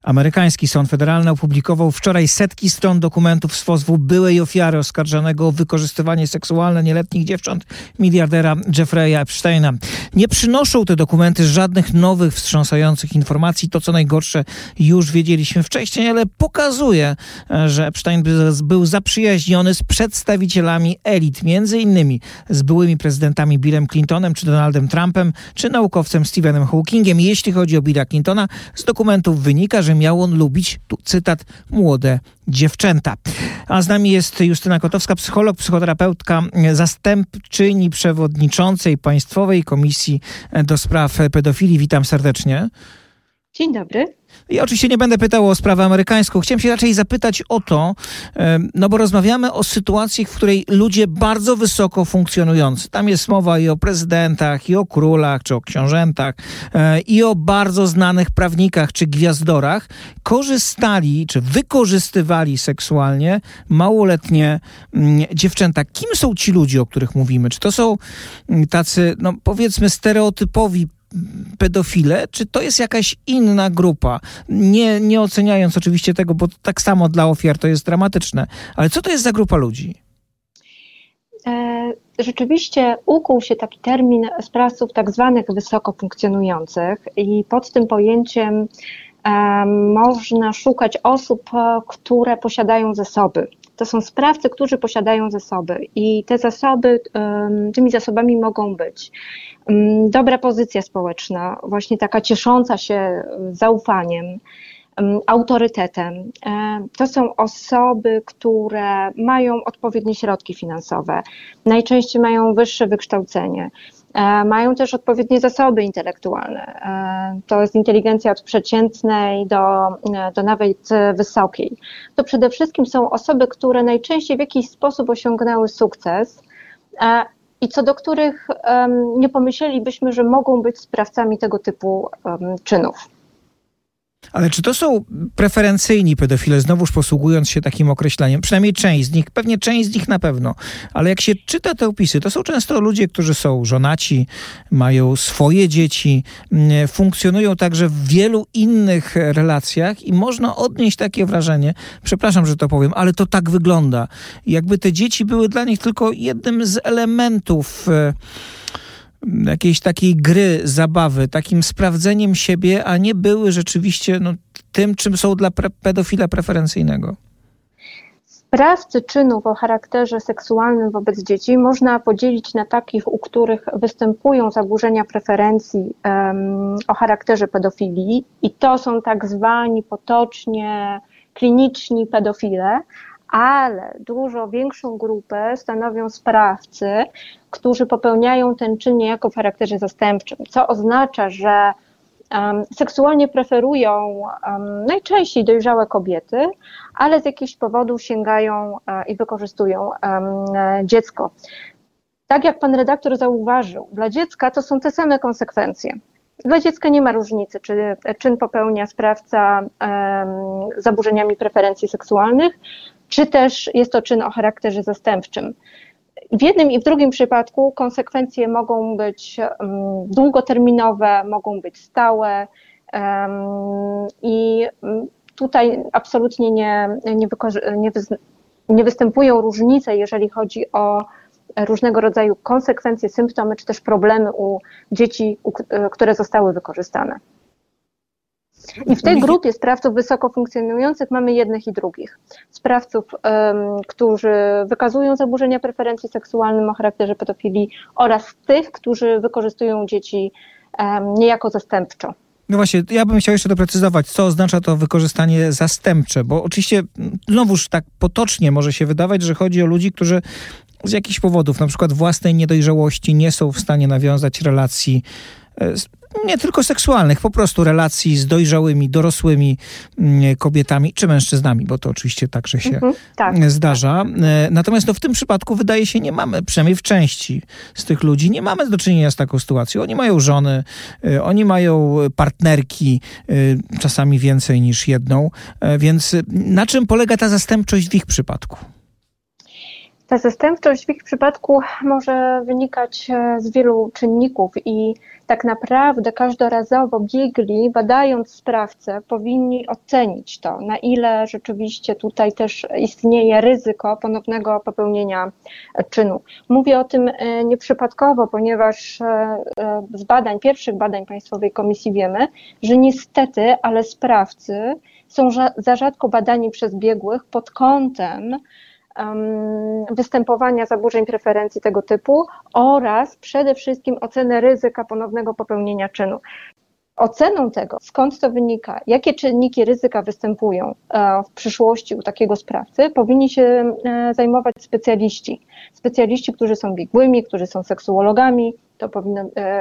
Amerykański Sąd Federalny opublikował wczoraj setki stron dokumentów z pozwu byłej ofiary oskarżonego o wykorzystywanie seksualne nieletnich dziewcząt miliardera Jeffrey'a Epsteina. Nie przynoszą te dokumenty żadnych nowych, wstrząsających informacji. To, co najgorsze, już wiedzieliśmy wcześniej, ale pokazuje, że Epstein był zaprzyjaźniony z przedstawicielami elit, między innymi z byłymi prezydentami Billem Clintonem czy Donaldem Trumpem, czy naukowcem Stephenem Hawkingiem. Jeśli chodzi o Billa Clintona, z dokumentów wynika, że miał on lubić, tu cytat, młode dziewczęta. A z nami jest Justyna Kotowska, psycholog, psychoterapeutka, zastępczyni przewodniczącej Państwowej Komisji do Spraw Pedofilii. Witam serdecznie. Dzień dobry. Ja oczywiście nie będę pytał o sprawę amerykańską. Chciałem się raczej zapytać o to, no bo rozmawiamy o sytuacji, w której ludzie bardzo wysoko funkcjonujący, tam jest mowa i o prezydentach, i o królach, czy o książętach, i o bardzo znanych prawnikach, czy gwiazdorach, korzystali, czy wykorzystywali seksualnie małoletnie dziewczęta. Kim są ci ludzie, o których mówimy? Czy to są tacy, no powiedzmy, stereotypowi pedofile, czy to jest jakaś inna grupa? Nie oceniając oczywiście tego, bo tak samo dla ofiar to jest dramatyczne. Ale co to jest za grupa ludzi? Rzeczywiście ukuł się taki termin sprawców tak zwanych wysoko funkcjonujących i pod tym pojęciem można szukać osób, które posiadają zasoby. To są sprawcy, którzy posiadają zasoby i te zasoby, tymi zasobami mogą być dobra pozycja społeczna, właśnie taka ciesząca się zaufaniem, autorytetem. To są osoby, które mają odpowiednie środki finansowe, najczęściej mają wyższe wykształcenie, mają też odpowiednie zasoby intelektualne. To jest inteligencja od przeciętnej do nawet wysokiej. To przede wszystkim są osoby, które najczęściej w jakiś sposób osiągnęły sukces i co do których nie pomyślelibyśmy, że mogą być sprawcami tego typu czynów. Ale czy to są preferencyjni pedofile, znowuż posługując się takim określeniem? Przynajmniej część z nich, pewnie część z nich na pewno. Ale jak się czyta te opisy, to są często ludzie, którzy są żonaci, mają swoje dzieci, funkcjonują także w wielu innych relacjach i można odnieść takie wrażenie, przepraszam, że to powiem, ale to tak wygląda. Jakby te dzieci były dla nich tylko jednym z elementów jakiejś takiej gry, zabawy, takim sprawdzeniem siebie, a nie były rzeczywiście tym, czym są dla pedofila preferencyjnego. Sprawcy czynów o charakterze seksualnym wobec dzieci można podzielić na takich, u których występują zaburzenia preferencji o charakterze pedofilii i to są tak zwani potocznie kliniczni pedofile, ale dużo większą grupę stanowią sprawcy, którzy popełniają ten czyn niejako w charakterze zastępczym, co oznacza, że seksualnie preferują najczęściej dojrzałe kobiety, ale z jakichś powodów sięgają i wykorzystują dziecko. Tak jak pan redaktor zauważył, dla dziecka to są te same konsekwencje. Dla dziecka nie ma różnicy, czy czyn popełnia sprawca z zaburzeniami preferencji seksualnych, czy też jest to czyn o charakterze zastępczym. W jednym i w drugim przypadku konsekwencje mogą być długoterminowe, mogą być stałe i tutaj absolutnie nie występują różnice, jeżeli chodzi o różnego rodzaju konsekwencje, symptomy, czy też problemy u dzieci, które zostały wykorzystane. I w tej grupie sprawców wysoko funkcjonujących mamy jednych i drugich. Sprawców, którzy wykazują zaburzenia preferencji seksualnych o charakterze pedofilii oraz tych, którzy wykorzystują dzieci niejako zastępczo. No właśnie, ja bym chciał jeszcze doprecyzować, co oznacza to wykorzystanie zastępcze, bo oczywiście znowuż tak potocznie może się wydawać, że chodzi o ludzi, którzy z jakichś powodów, na przykład własnej niedojrzałości, nie są w stanie nawiązać relacji nie tylko seksualnych, po prostu relacji z dojrzałymi, dorosłymi kobietami czy mężczyznami, bo to oczywiście także się zdarza. Natomiast w tym przypadku wydaje się nie mamy, przynajmniej w części z tych ludzi, nie mamy do czynienia z taką sytuacją. Oni mają żony, oni mają partnerki, czasami więcej niż jedną, więc na czym polega ta zastępczość w ich przypadku? Ta zastępczość w ich przypadku może wynikać z wielu czynników i tak naprawdę każdorazowo biegli, badając sprawcę, powinni ocenić to, na ile rzeczywiście tutaj też istnieje ryzyko ponownego popełnienia czynu. Mówię o tym nieprzypadkowo, ponieważ z pierwszych badań Państwowej Komisji wiemy, że niestety, ale sprawcy są za rzadko badani przez biegłych pod kątem występowania zaburzeń preferencji tego typu oraz przede wszystkim ocenę ryzyka ponownego popełnienia czynu. Oceną tego, skąd to wynika, jakie czynniki ryzyka występują w przyszłości u takiego sprawcy, powinni się zajmować specjaliści, którzy są biegłymi, którzy są seksuologami, to powinno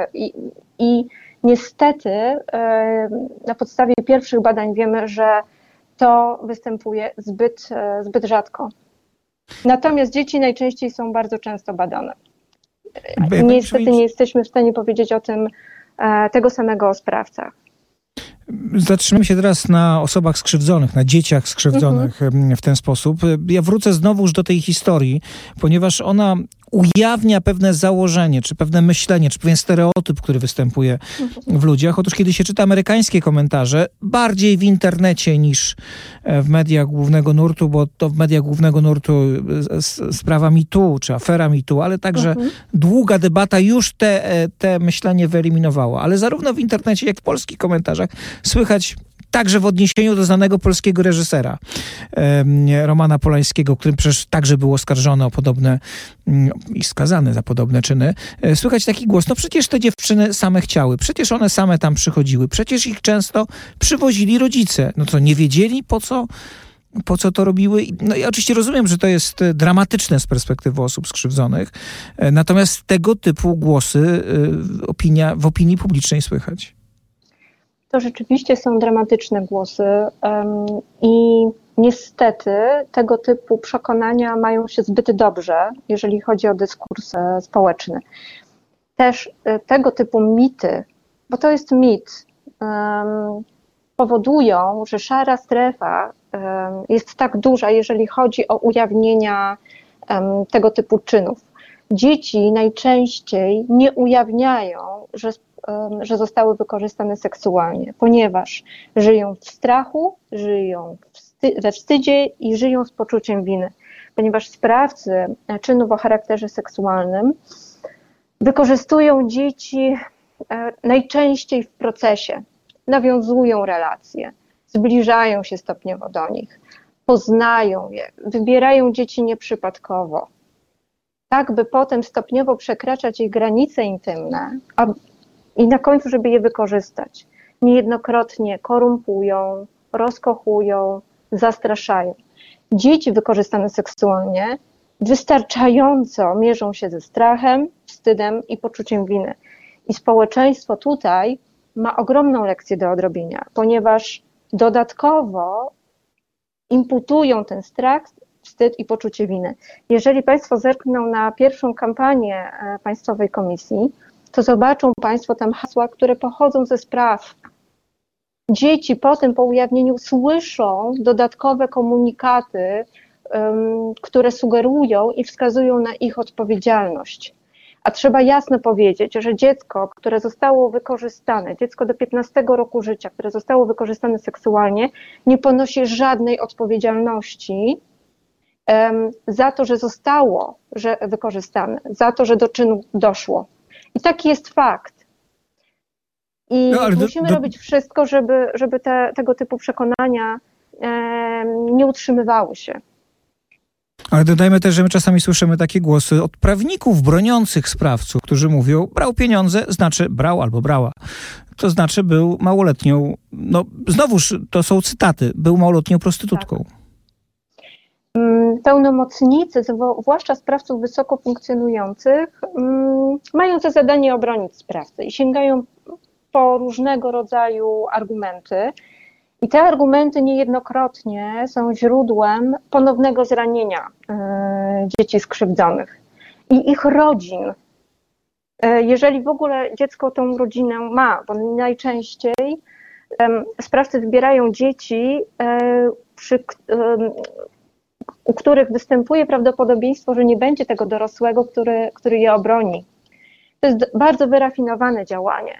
i niestety na podstawie pierwszych badań wiemy, że to występuje zbyt rzadko. Natomiast dzieci najczęściej są bardzo często badane. Niestety nie jesteśmy w stanie powiedzieć o tym tego samego o sprawcach. Zatrzymamy się teraz na osobach skrzywdzonych, na dzieciach skrzywdzonych w ten sposób. Ja wrócę znowuż do tej historii, ponieważ ona ujawnia pewne założenie, czy pewne myślenie, czy pewien stereotyp, który występuje w ludziach. Otóż kiedy się czyta amerykańskie komentarze, bardziej w internecie niż w mediach głównego nurtu, bo to w mediach głównego nurtu sprawa MeToo, czy afera MeToo, ale także długa debata już te myślenie wyeliminowała. Ale zarówno w internecie, jak i w polskich komentarzach słychać także w odniesieniu do znanego polskiego reżysera Romana Polańskiego, którym przecież także był oskarżony o podobne i skazany za podobne czyny. Słychać taki głos, no przecież te dziewczyny same chciały, przecież one same tam przychodziły, przecież ich często przywozili rodzice. No co, nie wiedzieli po co to robiły? No i oczywiście rozumiem, że to jest dramatyczne z perspektywy osób skrzywdzonych, natomiast tego typu głosy w opinii publicznej słychać. To rzeczywiście są dramatyczne głosy i niestety tego typu przekonania mają się zbyt dobrze, jeżeli chodzi o dyskurs społeczny. Też tego typu mity, bo to jest mit, powodują, że szara strefa jest tak duża, jeżeli chodzi o ujawnienia tego typu czynów. Dzieci najczęściej nie ujawniają, że zostały wykorzystane seksualnie, ponieważ żyją w strachu, żyją we wstydzie i żyją z poczuciem winy. Ponieważ sprawcy czynów o charakterze seksualnym wykorzystują dzieci najczęściej w procesie, nawiązują relacje, zbliżają się stopniowo do nich, poznają je, wybierają dzieci nieprzypadkowo, tak by potem stopniowo przekraczać ich granice intymne, i na końcu, żeby je wykorzystać. Niejednokrotnie korumpują, rozkochują, zastraszają. Dzieci wykorzystane seksualnie wystarczająco mierzą się ze strachem, wstydem i poczuciem winy. I społeczeństwo tutaj ma ogromną lekcję do odrobienia, ponieważ dodatkowo imputują ten strach, wstyd i poczucie winy. Jeżeli Państwo zerkną na pierwszą kampanię Państwowej Komisji, to zobaczą Państwo tam hasła, które pochodzą ze spraw. Dzieci potem po ujawnieniu słyszą dodatkowe komunikaty, które sugerują i wskazują na ich odpowiedzialność. A trzeba jasno powiedzieć, że dziecko, które zostało wykorzystane, dziecko do 15 roku życia, które zostało wykorzystane seksualnie, nie ponosi żadnej odpowiedzialności za to, że zostało wykorzystane, za to, że do czynu doszło. I taki jest fakt. I musimy robić wszystko, żeby tego typu przekonania nie utrzymywały się. Ale dodajmy też, że my czasami słyszymy takie głosy od prawników broniących sprawców, którzy mówią, brał pieniądze, znaczy brał albo brała. To znaczy był małoletnią, no znowuż to są cytaty, był małoletnią prostytutką. Tak. Pełnomocnicy, zwłaszcza sprawców wysoko funkcjonujących, mają za zadanie obronić sprawcę i sięgają po różnego rodzaju argumenty. I te argumenty niejednokrotnie są źródłem ponownego zranienia dzieci skrzywdzonych i ich rodzin. Jeżeli w ogóle dziecko tą rodzinę ma, bo najczęściej sprawcy wybierają dzieci, u których występuje prawdopodobieństwo, że nie będzie tego dorosłego, który je obroni. To jest bardzo wyrafinowane działanie.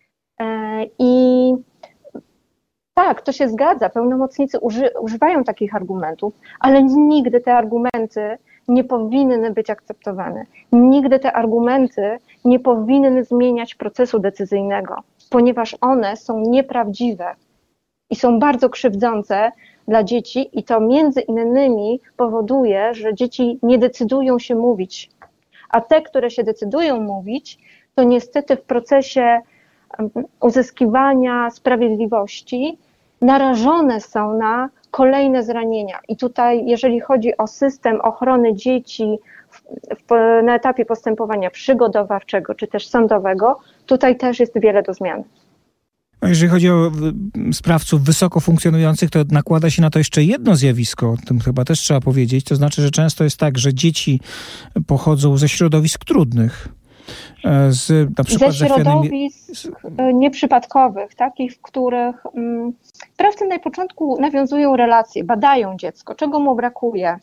I tak, to się zgadza, pełnomocnicy używają takich argumentów, ale nigdy te argumenty nie powinny być akceptowane. Nigdy te argumenty nie powinny zmieniać procesu decyzyjnego, ponieważ one są nieprawdziwe i są bardzo krzywdzące dla dzieci i to między innymi powoduje, że dzieci nie decydują się mówić. A te, które się decydują mówić, to niestety w procesie uzyskiwania sprawiedliwości narażone są na kolejne zranienia. I tutaj, jeżeli chodzi o system ochrony dzieci na etapie postępowania przygotowawczego czy też sądowego, tutaj też jest wiele do zmian. Jeżeli chodzi o sprawców wysoko funkcjonujących, to nakłada się na to jeszcze jedno zjawisko, o tym chyba też trzeba powiedzieć, to znaczy, że często jest tak, że dzieci pochodzą ze środowisk trudnych. Na przykład ze środowisk nieprzypadkowych, takich, w których sprawcy na początku nawiązują relacje, badają dziecko, czego mu brakuje.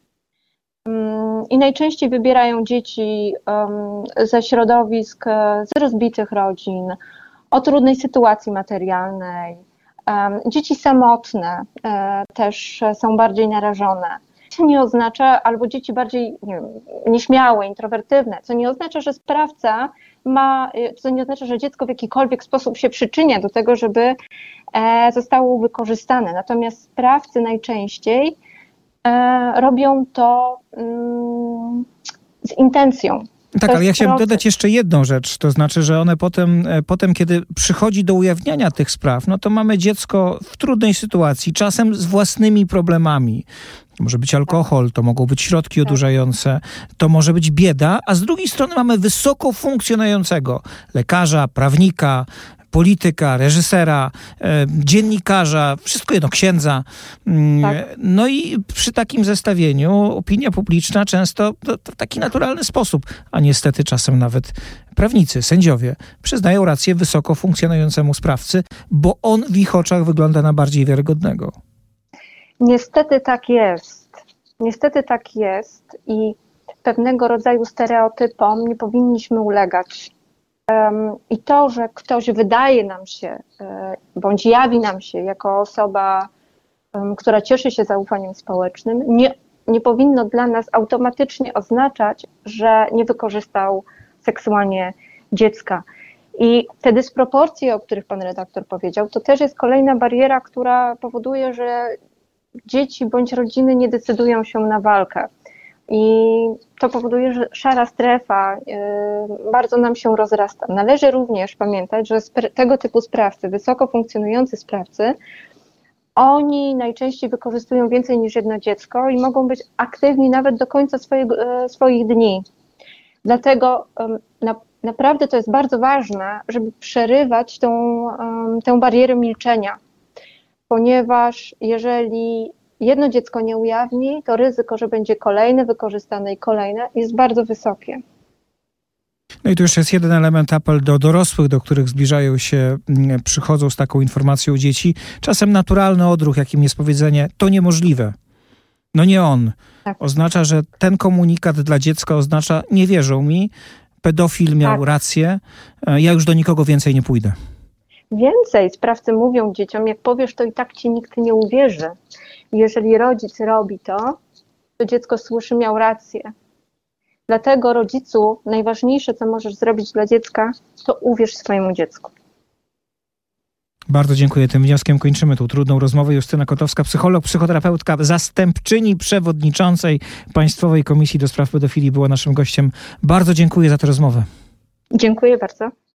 I najczęściej wybierają dzieci ze środowisk z rozbitych rodzin, o trudnej sytuacji materialnej. Dzieci samotne też są bardziej narażone. Co nie oznacza, albo dzieci bardziej nieśmiałe, introwertywne, co nie oznacza, że sprawca co nie oznacza, że dziecko w jakikolwiek sposób się przyczynia do tego, żeby zostało wykorzystane. Natomiast sprawcy najczęściej robią to z intencją. Tak, ale ja chciałem dodać jeszcze jedną rzecz, to znaczy, że one potem, kiedy przychodzi do ujawniania tych spraw, no to mamy dziecko w trudnej sytuacji, czasem z własnymi problemami. To może być alkohol, to mogą być środki odurzające, to może być bieda, a z drugiej strony mamy wysoko funkcjonującego lekarza, prawnika, polityka, reżysera, dziennikarza, wszystko jedno, księdza. Tak. No i przy takim zestawieniu opinia publiczna często w taki naturalny sposób, a niestety czasem nawet prawnicy, sędziowie przyznają rację wysoko funkcjonującemu sprawcy, bo on w ich oczach wygląda na bardziej wiarygodnego. Niestety tak jest. Niestety tak jest i pewnego rodzaju stereotypom nie powinniśmy ulegać. I to, że ktoś wydaje nam się, bądź jawi nam się jako osoba, która cieszy się zaufaniem społecznym, nie powinno dla nas automatycznie oznaczać, że nie wykorzystał seksualnie dziecka. I te dysproporcje, o których pan redaktor powiedział, to też jest kolejna bariera, która powoduje, że dzieci bądź rodziny nie decydują się na walkę. I to powoduje, że szara strefa bardzo nam się rozrasta. Należy również pamiętać, że tego typu sprawcy, wysoko funkcjonujący sprawcy, oni najczęściej wykorzystują więcej niż jedno dziecko i mogą być aktywni nawet do końca swoich dni. Dlatego naprawdę to jest bardzo ważne, żeby przerywać tę barierę milczenia, ponieważ jeżeli jedno dziecko nie ujawni, to ryzyko, że będzie kolejne wykorzystane i kolejne, jest bardzo wysokie. No i tu jeszcze jest jeden element, apel do dorosłych, do których przychodzą z taką informacją dzieci. Czasem naturalny odruch, jakim jest powiedzenie, to niemożliwe. No nie on. Tak. Oznacza, że ten komunikat dla dziecka oznacza, nie wierzą mi, pedofil miał rację, ja już do nikogo więcej nie pójdę. Więcej, sprawcy mówią dzieciom, jak powiesz, to i tak ci nikt nie uwierzy. Jeżeli rodzic robi to dziecko słyszy, miał rację. Dlatego rodzicu najważniejsze, co możesz zrobić dla dziecka, to uwierz swojemu dziecku. Bardzo dziękuję. Tym wnioskiem kończymy tą trudną rozmowę. Justyna Kotowska, psycholog, psychoterapeutka, zastępczyni przewodniczącej Państwowej Komisji do Spraw Pedofilii była naszym gościem. Bardzo dziękuję za tę rozmowę. Dziękuję bardzo.